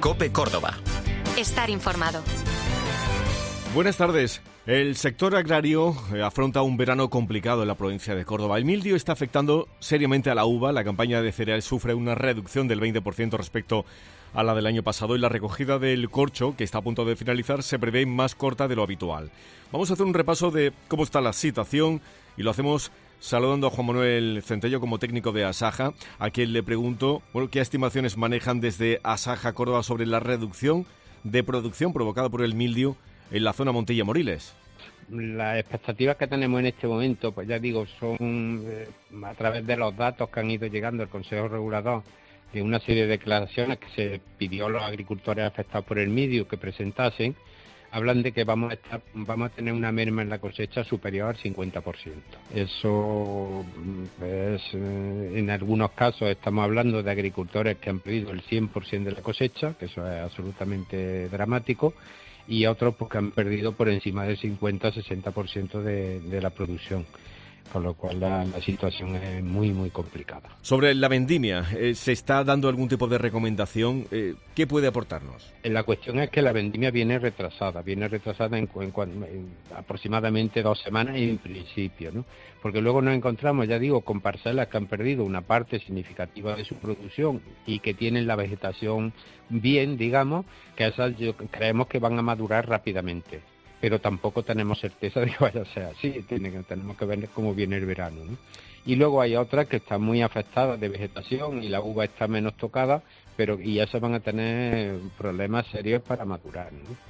COPE Córdoba. Estar informado. Buenas tardes. El sector agrario afronta un verano complicado en la provincia de Córdoba. El mildio está afectando seriamente a la uva. La campaña de cereal sufre una reducción del 20% respecto a la del año pasado y la recogida del corcho, que está a punto de finalizar, se prevé más corta de lo habitual. Vamos a hacer un repaso de cómo está la situación y lo hacemos saludando a Juan Manuel Centello como técnico de Asaja, a quien le pregunto qué estimaciones manejan desde Asaja Córdoba sobre la reducción de producción provocada por el mildio en la zona Montilla-Moriles. Las expectativas que tenemos en este momento, pues ya digo, son a través de los datos que han ido llegando al Consejo Regulador, de una serie de declaraciones que se pidió a los agricultores afectados por el mildio que presentasen, hablan de que vamos a tener una merma en la cosecha superior al 50%. Eso es, en algunos casos estamos hablando de agricultores que han perdido el 100% de la cosecha, que eso es absolutamente dramático, y otros pues, que han perdido por encima del 50-60% de la producción. Con lo cual la situación es muy, muy complicada. Sobre la vendimia, ¿se está dando algún tipo de recomendación? ¿Qué puede aportarnos? La cuestión es que la vendimia viene retrasada en aproximadamente 2 semanas en principio, ¿no? Porque luego nos encontramos, ya digo, con parcelas que han perdido una parte significativa de su producción y que tienen la vegetación bien, digamos, que esas creemos que van a madurar rápidamente. Pero tampoco tenemos certeza de que vaya a ser así, tenemos que ver cómo viene el verano, ¿no? Y luego hay otras que están muy afectadas de vegetación y la uva está menos tocada, y esas van a tener problemas serios para madurar,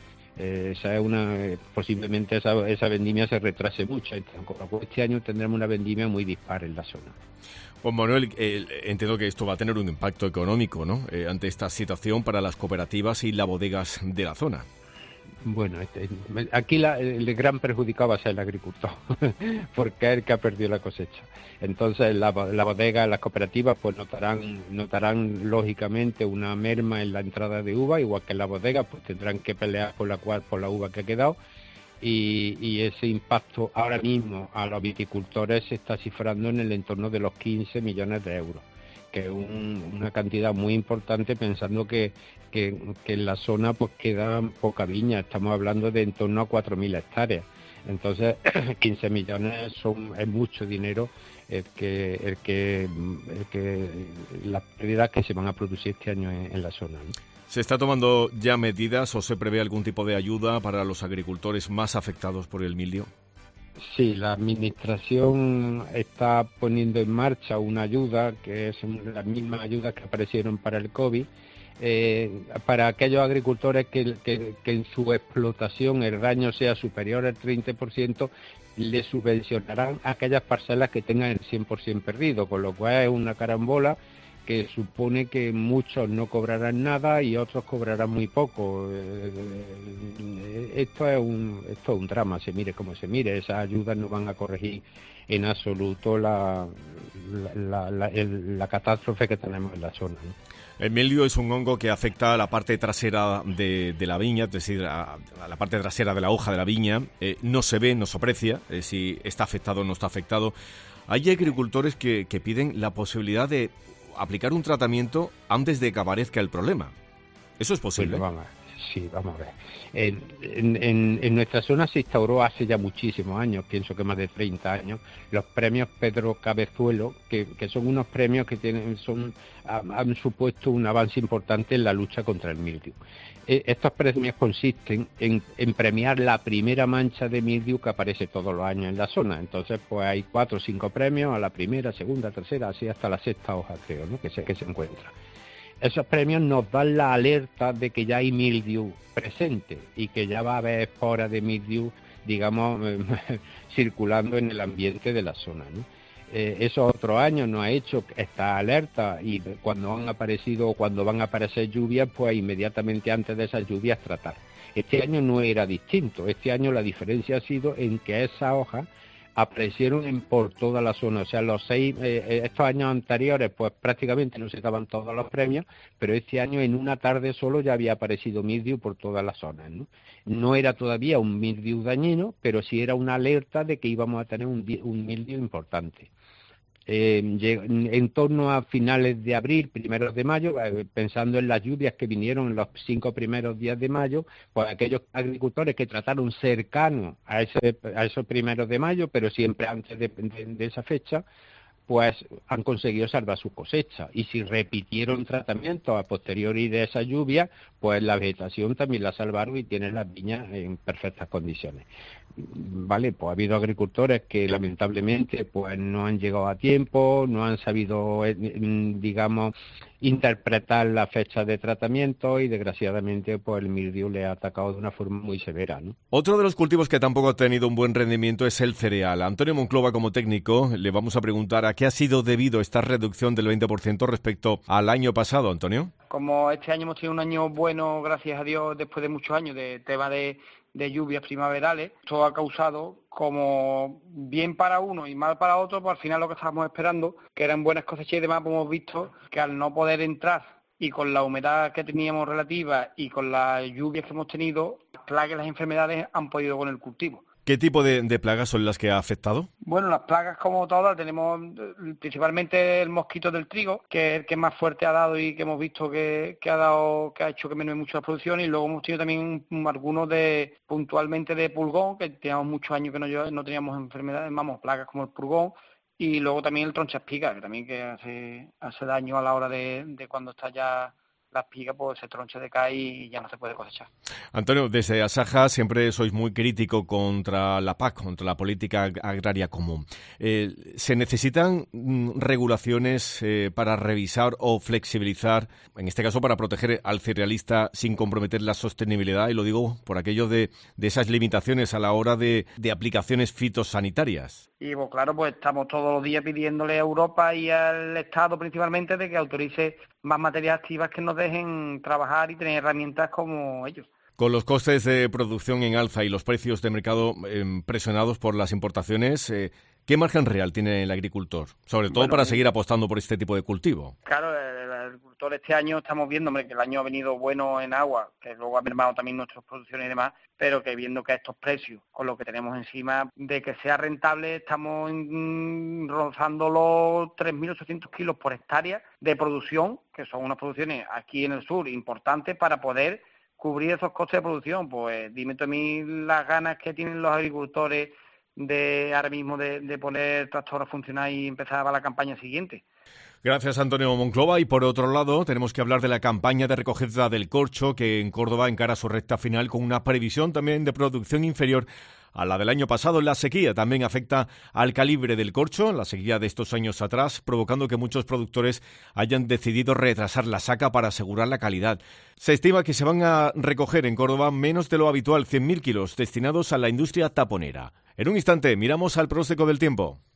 ¿no? Posiblemente esa vendimia se retrase mucho, este año tendremos una vendimia muy dispar en la zona. Juan Manuel, entiendo que esto va a tener un impacto económico, ¿no? Ante esta situación para las cooperativas y las bodegas de la zona. Bueno, aquí el gran perjudicado va a ser el agricultor, porque es el que ha perdido la cosecha. Entonces la bodega, las cooperativas, pues notarán lógicamente una merma en la entrada de uva, igual que la bodega, pues tendrán que pelear por la uva que ha quedado. Y ese impacto ahora mismo a los viticultores se está cifrando en el entorno de los 15 millones de euros, que es una cantidad muy importante pensando que en la zona pues queda poca viña, estamos hablando de en torno a 4.000 hectáreas. Entonces 15 millones es mucho dinero las pérdidas que se van a producir este año en la zona, ¿no? ¿Se está tomando ya medidas o se prevé algún tipo de ayuda para los agricultores más afectados por el mildio? Sí, la Administración está poniendo en marcha una ayuda, que es las mismas ayudas que aparecieron para el COVID, para aquellos agricultores que en su explotación el daño sea superior al 30%, le subvencionarán aquellas parcelas que tengan el 100% perdido, con lo cual es una carambola que supone que muchos no cobrarán nada y otros cobrarán muy poco. Esto es un drama, se mire como se mire. Esas ayudas no van a corregir en absoluto la catástrofe que tenemos en la zona, ¿no? El mildio es un hongo que afecta a la parte trasera de la viña, es decir, a la parte trasera de la hoja de la viña. No se ve, no se aprecia si está afectado o no está afectado. Hay agricultores que piden la posibilidad de aplicar un tratamiento antes de que aparezca el problema. ¿Eso es posible? Bueno, vamos a ver. En nuestra zona se instauró hace ya muchísimos años, pienso que más de 30 años, los premios Pedro Cabezuelo, que son unos premios que han supuesto un avance importante en la lucha contra el mildio. Estos premios consisten en premiar la primera mancha de mildio que aparece todos los años en la zona. Entonces, pues hay 4 o 5 premios a la primera, segunda, tercera, así hasta la 6ª hoja, creo, ¿no? que se encuentra. Esos premios nos dan la alerta de que ya hay mildiu presente y que ya va a haber esporas de mildiu, digamos, circulando en el ambiente de la zona, ¿no? Esos otros años nos ha hecho esta alerta y cuando han aparecido o cuando van a aparecer lluvias, pues inmediatamente antes de esas lluvias tratar. Este año no era distinto. Este año la diferencia ha sido en que esas hojas aparecieron por toda la zona. O sea, estos años anteriores, pues prácticamente no se daban todos los premios, pero este año en una tarde solo ya había aparecido mildiu por todas las zonas, ¿no? No era todavía un mildiu dañino, pero sí era una alerta de que íbamos a tener un mildiu importante. en torno a finales de abril, primeros de mayo, pensando en las lluvias que vinieron en los 5 primeros días de mayo, pues aquellos agricultores que trataron cercanos a esos primeros de mayo, pero siempre antes de esa fecha, pues han conseguido salvar su cosecha. Y si repitieron tratamientos a posteriori de esa lluvia, pues la vegetación también la salvaron y tienen las viñas en perfectas condiciones. Vale, pues ha habido agricultores que lamentablemente pues no han llegado a tiempo, no han sabido, digamos, interpretar la fecha de tratamiento y desgraciadamente pues el mildiu le ha atacado de una forma muy severa, ¿no? Otro de los cultivos que tampoco ha tenido un buen rendimiento es el cereal. Antonio Monclova, como técnico, le vamos a preguntar a qué ha sido debido esta reducción del 20% respecto al año pasado, Antonio. Como este año hemos tenido un año bueno, gracias a Dios, después de muchos años de tema de lluvias primaverales, esto ha causado, como bien para uno y mal para otro, pues al final lo que estábamos esperando, que eran buenas cosechas y demás, pues hemos visto que al no poder entrar y con la humedad que teníamos relativa y con las lluvias que hemos tenido, las plagas y las enfermedades han podido con el cultivo. ¿Qué tipo de plagas son las que ha afectado? Bueno, las plagas como todas, tenemos principalmente el mosquito del trigo, que es el que más fuerte ha dado y que hemos visto que ha hecho que menue mucho la producción, y luego hemos tenido también algunos puntualmente de pulgón, que teníamos muchos años que no teníamos enfermedades, plagas como el pulgón, y luego también el troncha espiga, que también hace daño a la hora de cuando está ya la espiga, pues se troncha, decae y ya no se puede cosechar. Antonio, desde Asaja siempre sois muy crítico contra la PAC, contra la política agraria común. ¿Se necesitan regulaciones para revisar o flexibilizar, en este caso para proteger al cerealista sin comprometer la sostenibilidad? Y lo digo por aquello de esas limitaciones a la hora de aplicaciones fitosanitarias. Y pues claro, pues estamos todos los días pidiéndole a Europa y al Estado principalmente de que autorice más materias activas que nos dejen trabajar y tener herramientas como ellos. Con los costes de producción en alza y los precios de mercado presionados por las importaciones, ¿qué margen real tiene el agricultor? Sobre todo para seguir apostando por este tipo de cultivo. Claro, el agricultor este año estamos viendo, que el año ha venido bueno en agua, que luego ha mermado también nuestras producciones y demás, pero que viendo que a estos precios, con lo que tenemos encima, de que sea rentable, estamos rozando los 3.800 kilos por hectárea de producción, que son unas producciones aquí en el sur importantes para poder cubrir esos costes de producción. Pues dime tú a mí las ganas que tienen los agricultores de ahora mismo de poner tractor a funcionar y empezar para la campaña siguiente. Gracias, Antonio Monclova. Y por otro lado, tenemos que hablar de la campaña de recogida del corcho, que en Córdoba encara su recta final con una previsión también de producción inferior a la del año pasado. La sequía también afecta al calibre del corcho, la sequía de estos años atrás, provocando que muchos productores hayan decidido retrasar la saca para asegurar la calidad. Se estima que se van a recoger en Córdoba menos de lo habitual, 100.000 kilos, destinados a la industria taponera. En un instante, miramos al pronóstico del tiempo.